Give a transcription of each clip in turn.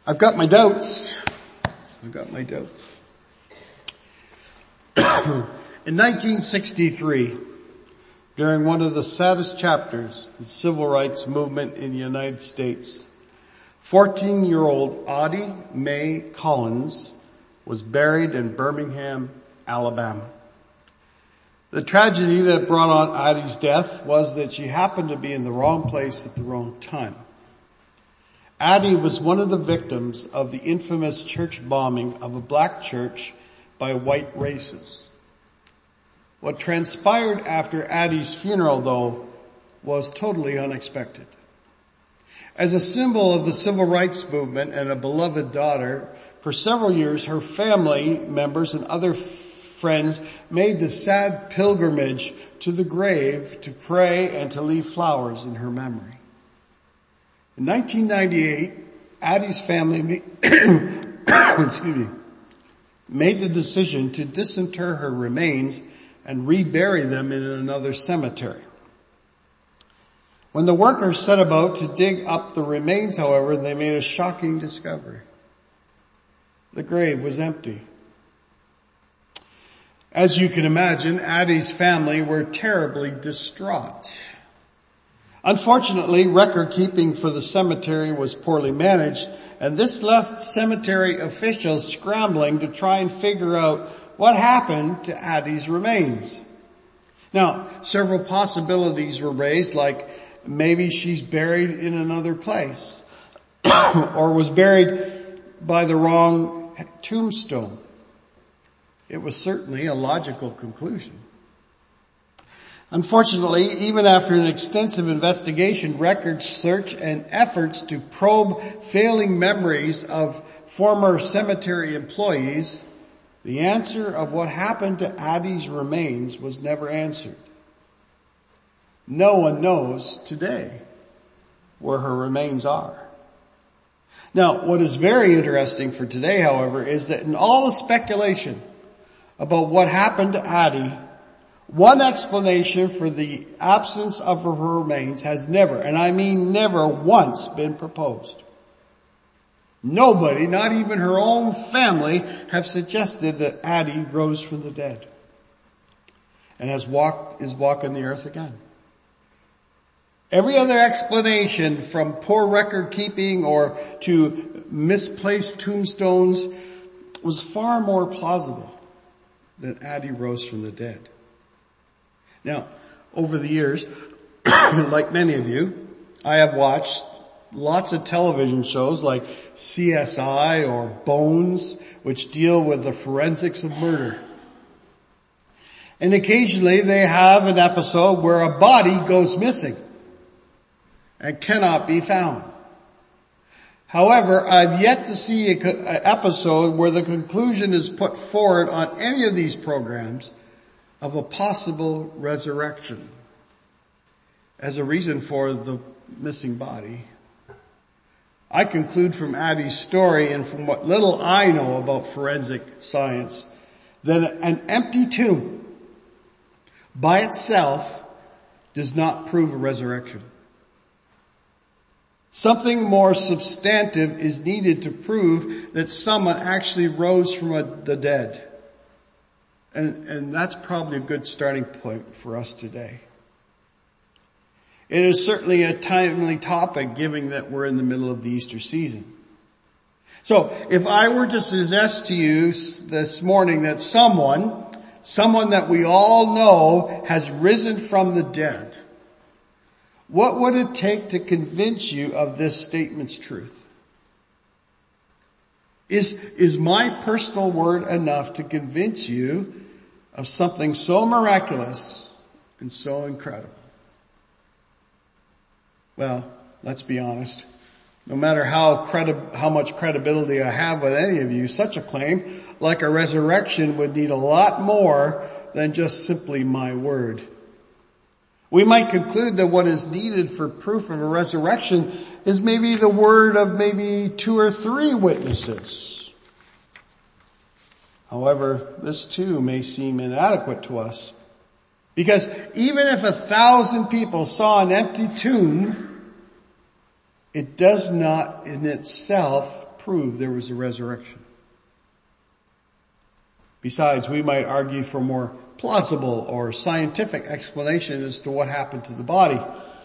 I've got my doubts. In 1963, during one of the saddest chapters of the civil rights movement in the United States, 14-year-old Audie Mae Collins was buried in Birmingham, Alabama. The tragedy that brought on Audie's death was that she happened to be in the wrong place at the wrong time. Addie was one of the victims of the infamous church bombing of a black church by white racists. What transpired after Addie's funeral, though, was totally unexpected. As a symbol of the civil rights movement and a beloved daughter, for several years her family members and other friends made the sad pilgrimage to the grave to pray and to leave flowers in her memory. In 1998, Addie's family made the decision to disinter her remains and rebury them in another cemetery. When the workers set about to dig up the remains, however, they made a shocking discovery. The grave was empty. As you can imagine, Addie's family were terribly distraught. Unfortunately, record keeping for the cemetery was poorly managed, and this left cemetery officials scrambling to try and figure out what happened to Addie's remains. Now, several possibilities were raised, like maybe she's buried in another place or was buried by the wrong tombstone. It was certainly a logical conclusion. Unfortunately, even after an extensive investigation, record search, and efforts to probe failing memories of former cemetery employees, the answer of what happened to Addie's remains was never answered. No one knows today where her remains are. Now, what is very interesting for today, however, is that in all the speculation about what happened to Addie, one explanation for the absence of her remains has never, and I mean never once, been proposed. Nobody, not even her own family, have suggested that Addie rose from the dead and is walking the earth again. Every other explanation, from poor record keeping or to misplaced tombstones, was far more plausible that Addie rose from the dead. Now, over the years, like many of you, I have watched lots of television shows like CSI or Bones, which deal with the forensics of murder. And occasionally they have an episode where a body goes missing and cannot be found. However, I've yet to see an episode where the conclusion is put forward on any of these programs of a possible resurrection as a reason for the missing body. I conclude from Addie's story and from what little I know about forensic science that an empty tomb by itself does not prove a resurrection. Something more substantive is needed to prove that someone actually rose from the dead. And that's probably a good starting point for us today. It is certainly a timely topic, given that we're in the middle of the Easter season. So, if I were to suggest to you this morning that someone that we all know has risen from the dead, what would it take to convince you of this statement's truth? Is my personal word enough to convince you of something so miraculous and so incredible? Well, let's be honest. No matter how much credibility I have with any of you, such a claim, like a resurrection, would need a lot more than just simply my word. We might conclude that what is needed for proof of a resurrection is maybe the word of maybe 2 or 3 witnesses. However, this too may seem inadequate to us, because even if 1,000 people saw an empty tomb, it does not in itself prove there was a resurrection. Besides, we might argue for more plausible or scientific explanation as to what happened to the body.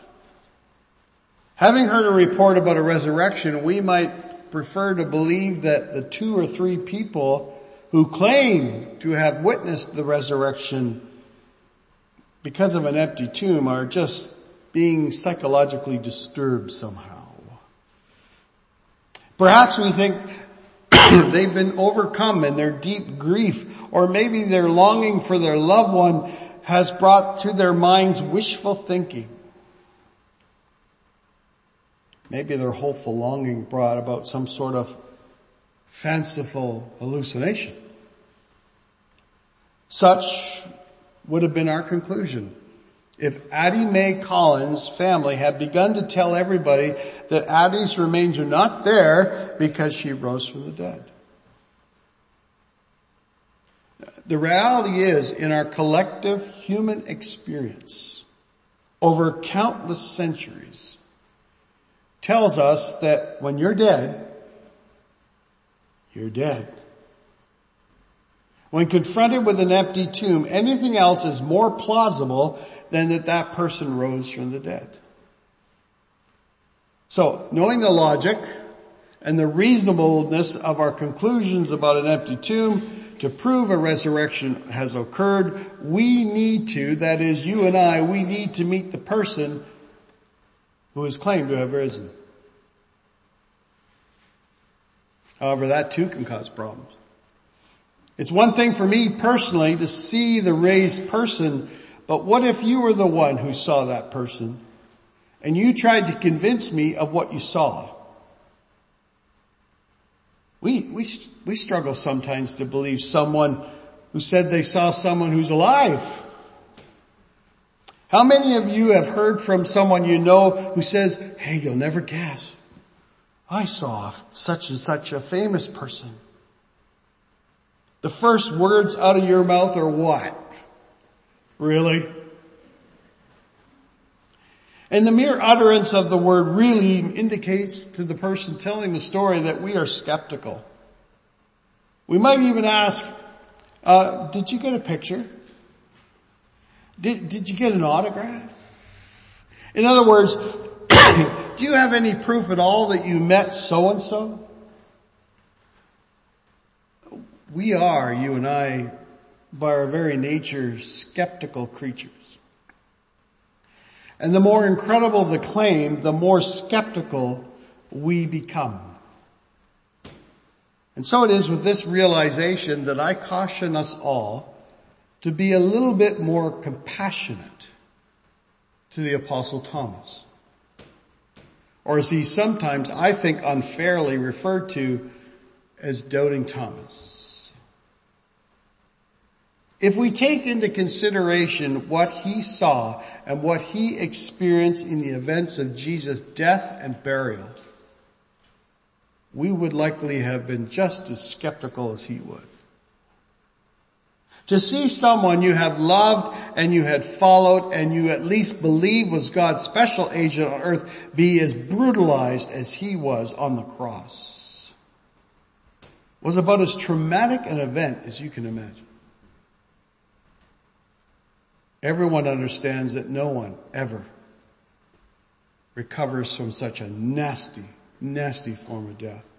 Having heard a report about a resurrection, we might prefer to believe that the 2 or 3 people who claim to have witnessed the resurrection because of an empty tomb are just being psychologically disturbed somehow. Perhaps we think they've been overcome in their deep grief, or maybe their longing for their loved one has brought to their minds wishful thinking. Maybe their hopeful longing brought about some sort of fanciful hallucination. Such would have been our conclusion if Addie Mae Collins' family had begun to tell everybody that Addie's remains are not there because she rose from the dead. The reality is, in our collective human experience over countless centuries, tells us that when you're dead, you're dead. When confronted with an empty tomb, anything else is more plausible than that person rose from the dead. So, knowing the logic and the reasonableness of our conclusions about an empty tomb to prove a resurrection has occurred, we need to, that is you and I, we need to meet the person who is claimed to have risen. However, that too can cause problems. It's one thing for me personally to see the raised person, but what if you were the one who saw that person and you tried to convince me of what you saw? We struggle sometimes to believe someone who said they saw someone who's alive. How many of you have heard from someone you know who says, hey, you'll never guess, I saw such and such a famous person? The first words out of your mouth are what? Really? And the mere utterance of the word really indicates to the person telling the story that we are skeptical. We might even ask, did you get a picture? Did you get an autograph? In other words, do you have any proof at all that you met so-and-so? We are, you and I, by our very nature, skeptical creatures. And the more incredible the claim, the more skeptical we become. And so it is with this realization that I caution us all to be a little bit more compassionate to the Apostle Thomas. Or as he's sometimes, I think, unfairly referred to as Doubting Thomas. If we take into consideration what he saw and what he experienced in the events of Jesus' death and burial, we would likely have been just as skeptical as he was. To see someone you have loved and you had followed and you at least believe was God's special agent on earth be as brutalized as he was on the cross was about as traumatic an event as you can imagine. Everyone understands that no one ever recovers from such a nasty, nasty form of death.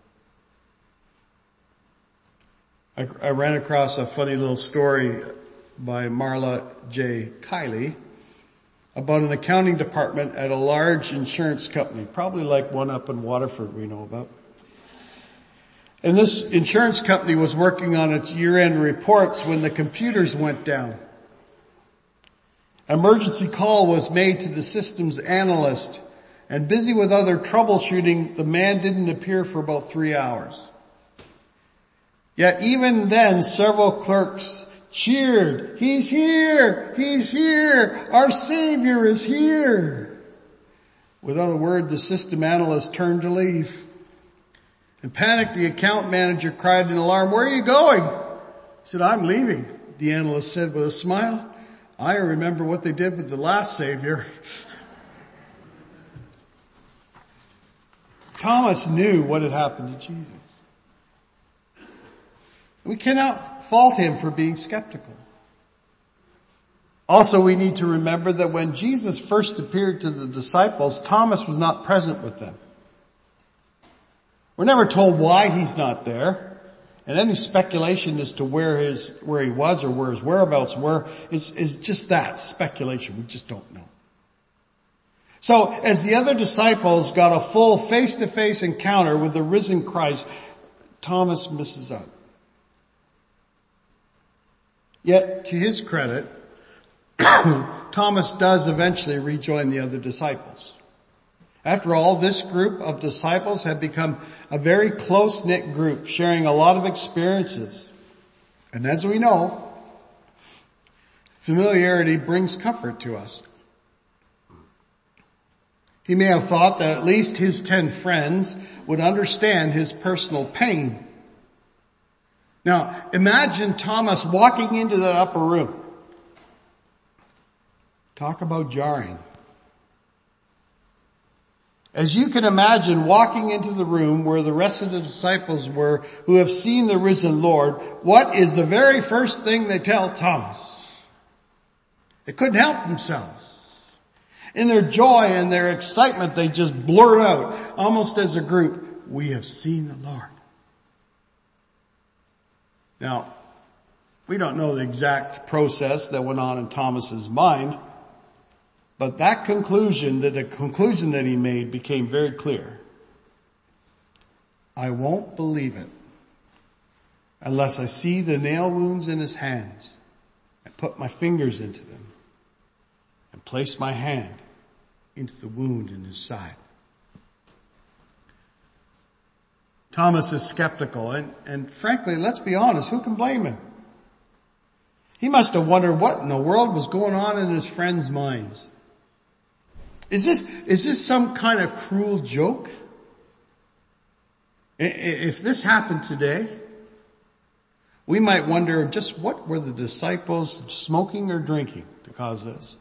I ran across a funny little story by Marla J. Kiley about an accounting department at a large insurance company, probably like one up in Waterford we know about. And this insurance company was working on its year-end reports when the computers went down. Emergency call was made to the systems analyst, and busy with other troubleshooting, the man didn't appear for about 3 hours. Yet even then, several clerks cheered, "He's here! He's here! Our Savior is here!" Without a word, the system analyst turned to leave. In panic, the account manager cried in alarm, "Where are you going?" He said, "I'm leaving," the analyst said with a smile. "I remember what they did with the last Savior." Thomas knew what had happened to Jesus. We cannot fault him for being skeptical. Also, we need to remember that when Jesus first appeared to the disciples, Thomas was not present with them. We're never told why he's not there, and any speculation as to where he was or where his whereabouts were is just that, speculation. We just don't know. So, as the other disciples got a full face-to-face encounter with the risen Christ, Thomas misses out. Yet, to his credit, Thomas does eventually rejoin the other disciples. After all, this group of disciples had become a very close-knit group, sharing a lot of experiences. And as we know, familiarity brings comfort to us. He may have thought that at least his 10 friends would understand his personal pain. Now, imagine Thomas walking into that upper room. Talk about jarring. As you can imagine, walking into the room where the rest of the disciples were who have seen the risen Lord, what is the very first thing they tell Thomas? They couldn't help themselves. In their joy and their excitement, they just blurt out, almost as a group, "We have seen the Lord." Now, we don't know the exact process that went on in Thomas's mind, but the conclusion that he made became very clear. I won't believe it unless I see the nail wounds in his hands and put my fingers into them and place my hand into the wound in his side. Thomas is skeptical, and frankly, let's be honest, who can blame him? He must have wondered what in the world was going on in his friends' minds. Is this some kind of cruel joke? If this happened today, we might wonder just what were the disciples smoking or drinking to cause this?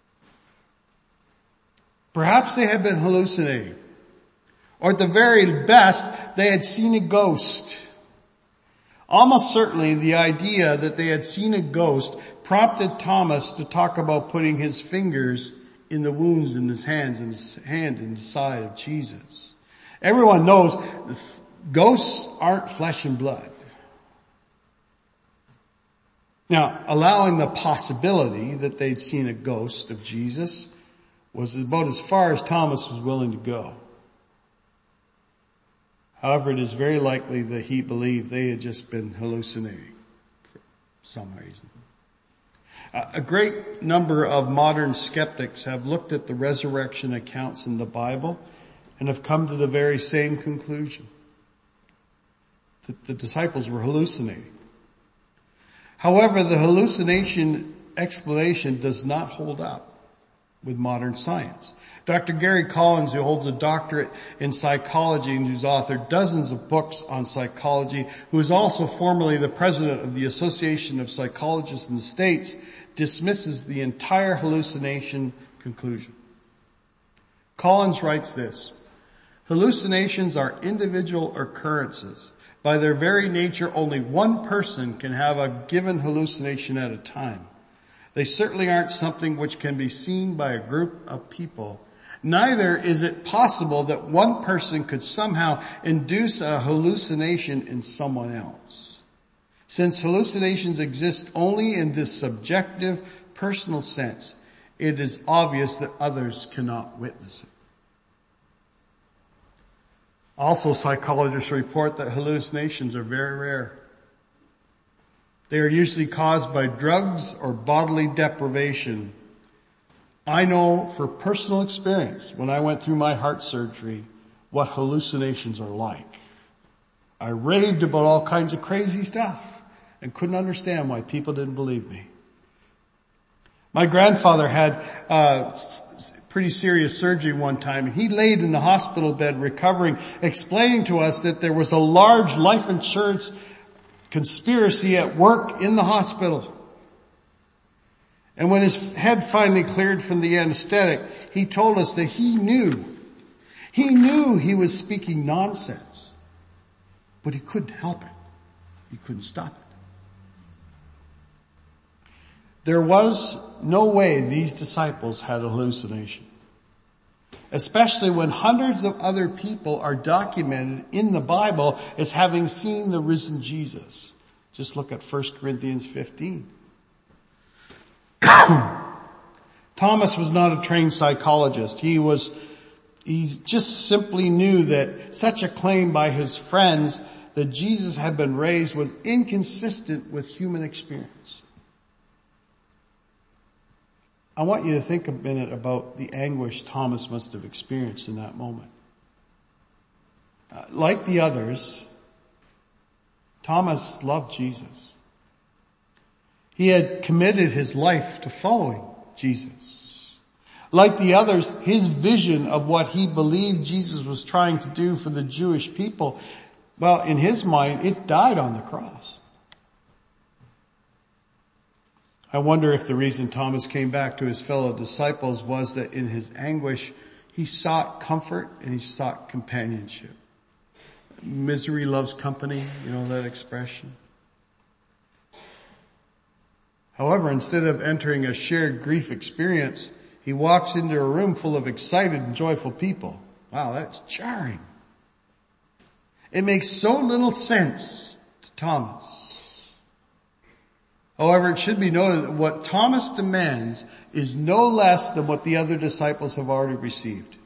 Perhaps they had been hallucinating. Or at the very best, they had seen a ghost. Almost certainly the idea that they had seen a ghost prompted Thomas to talk about putting his fingers in the wounds in his hands and his hand in the side of Jesus. Everyone knows ghosts aren't flesh and blood. Now, allowing the possibility that they'd seen a ghost of Jesus was about as far as Thomas was willing to go. However, it is very likely that he believed they had just been hallucinating for some reason. A great number of modern skeptics have looked at the resurrection accounts in the Bible and have come to the very same conclusion, that the disciples were hallucinating. However, the hallucination explanation does not hold up with modern science. Dr. Gary Collins, who holds a doctorate in psychology and who's authored dozens of books on psychology, who is also formerly the president of the Association of Psychologists in the States, dismisses the entire hallucination conclusion. Collins writes this: hallucinations are individual occurrences. By their very nature, only one person can have a given hallucination at a time. They certainly aren't something which can be seen by a group of people. Neither is it possible that one person could somehow induce a hallucination in someone else. Since hallucinations exist only in this subjective, personal sense, it is obvious that others cannot witness it. Also, psychologists report that hallucinations are very rare. They are usually caused by drugs or bodily deprivation. I know for personal experience, when I went through my heart surgery, what hallucinations are like. I raved about all kinds of crazy stuff and couldn't understand why people didn't believe me. My grandfather had pretty serious surgery one time. He laid in the hospital bed recovering, explaining to us that there was a large life insurance conspiracy at work in the hospital. And when his head finally cleared from the anesthetic, he told us that he knew he was speaking nonsense, but he couldn't help it. He couldn't stop it. There was no way these disciples had a hallucination, especially when hundreds of other people are documented in the Bible as having seen the risen Jesus. Just look at 1 Corinthians 15. Thomas was not a trained psychologist. He just simply knew that such a claim by his friends that Jesus had been raised was inconsistent with human experience. I want you to think a minute about the anguish Thomas must have experienced in that moment. Like the others, Thomas loved Jesus. He had committed his life to following Jesus. Like the others, his vision of what he believed Jesus was trying to do for the Jewish people, well, in his mind, it died on the cross. I wonder if the reason Thomas came back to his fellow disciples was that in his anguish, he sought comfort and he sought companionship. Misery loves company, you know that expression. However, instead of entering a shared grief experience, he walks into a room full of excited and joyful people. Wow, that's jarring. It makes so little sense to Thomas. However, it should be noted that what Thomas demands is no less than what the other disciples have already received.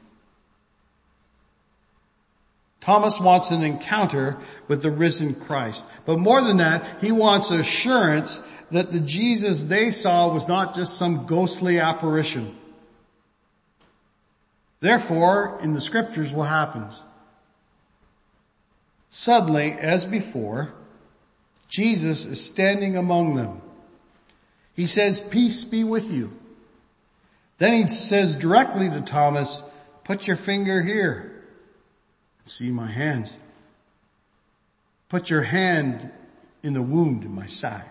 Thomas wants an encounter with the risen Christ. But more than that, he wants assurance that the Jesus they saw was not just some ghostly apparition. Therefore, in the scriptures, what happens? Suddenly, as before, Jesus is standing among them. He says, "Peace be with you." Then he says directly to Thomas, "Put your finger here and see my hands. Put your hand in the wound in my side.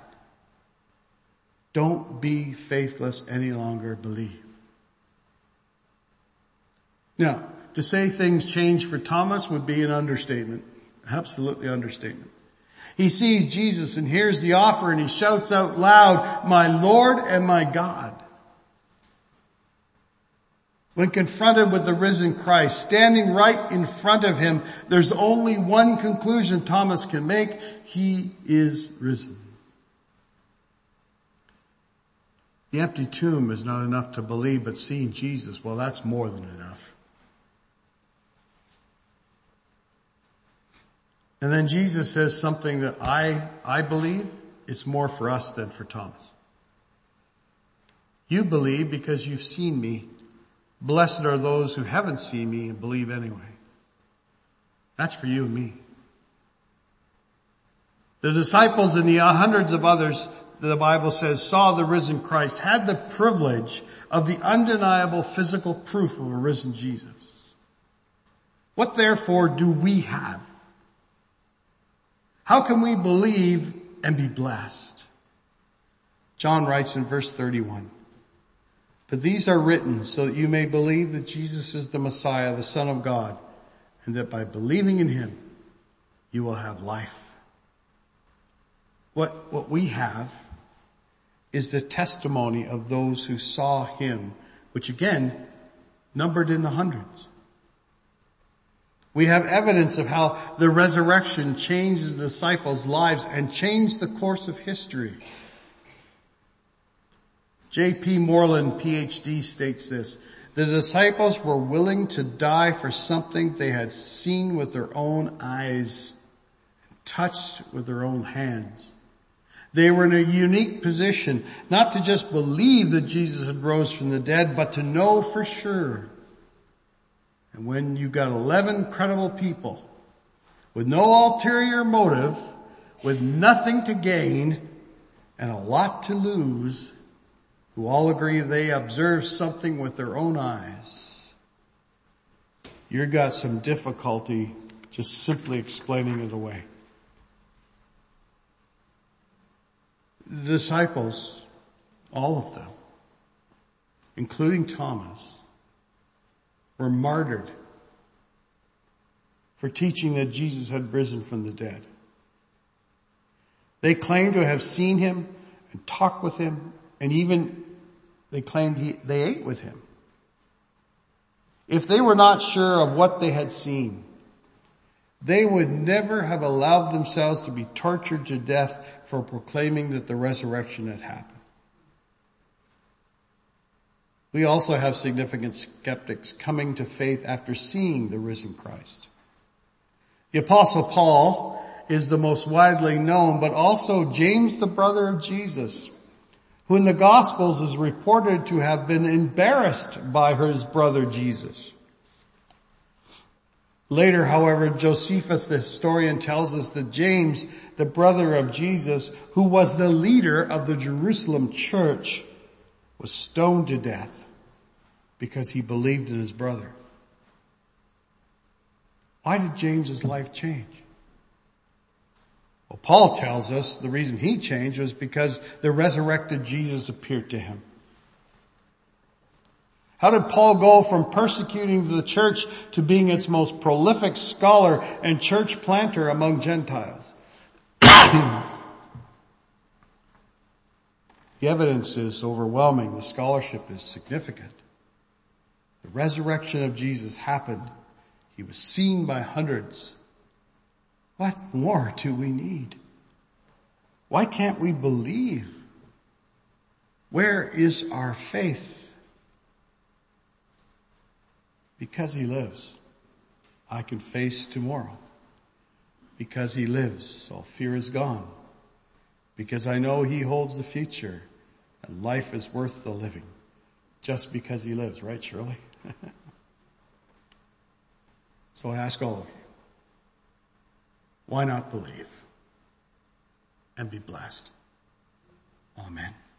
Don't be faithless any longer, believe." Now, to say things changed for Thomas would be an understatement. Absolutely understatement. He sees Jesus and hears the offer and he shouts out loud, "My Lord and my God." When confronted with the risen Christ, standing right in front of him, there's only one conclusion Thomas can make: he is risen. The empty tomb is not enough to believe, but seeing Jesus, well, that's more than enough. And then Jesus says something that I believe it's more for us than for Thomas. You believe because you've seen me. Blessed are those who haven't seen me and believe anyway. That's for you and me. The disciples and the hundreds of others, the Bible says, saw the risen Christ, had the privilege of the undeniable physical proof of a risen Jesus. What therefore do we have? How can we believe and be blessed? John writes in verse 31, "But these are written so that you may believe that Jesus is the Messiah, the Son of God, and that by believing in him, you will have life." What we have is the testimony of those who saw him, which again, numbered in the hundreds. We have evidence of how the resurrection changed the disciples' lives and changed the course of history. J.P. Moreland, PhD, states this: "The disciples were willing to die for something they had seen with their own eyes, touched with their own hands. They were in a unique position, not to just believe that Jesus had rose from the dead, but to know for sure. And when you've got 11 credible people with no ulterior motive, with nothing to gain and a lot to lose, who all agree they observed something with their own eyes, you've got some difficulty just simply explaining it away." The disciples, all of them, including Thomas, were martyred for teaching that Jesus had risen from the dead. They claimed to have seen him and talked with him, and even they claimed they ate with him. If they were not sure of what they had seen, they would never have allowed themselves to be tortured to death for proclaiming that the resurrection had happened. We also have significant skeptics coming to faith after seeing the risen Christ. The Apostle Paul is the most widely known, but also James, the brother of Jesus, who in the Gospels is reported to have been embarrassed by his brother Jesus. Later, however, Josephus, the historian, tells us that James, the brother of Jesus, who was the leader of the Jerusalem church, was stoned to death because he believed in his brother. Why did James's life change? Well, Paul tells us the reason he changed was because the resurrected Jesus appeared to him. How did Paul go from persecuting the church to being its most prolific scholar and church planter among Gentiles? The evidence is overwhelming. The scholarship is significant. The resurrection of Jesus happened. He was seen by hundreds. What more do we need? Why can't we believe? Where is our faith? Because he lives, I can face tomorrow. Because he lives, all fear is gone. Because I know he holds the future, and life is worth the living. Just because he lives, right, Shirley? So I ask all of you, why not believe and be blessed? Amen.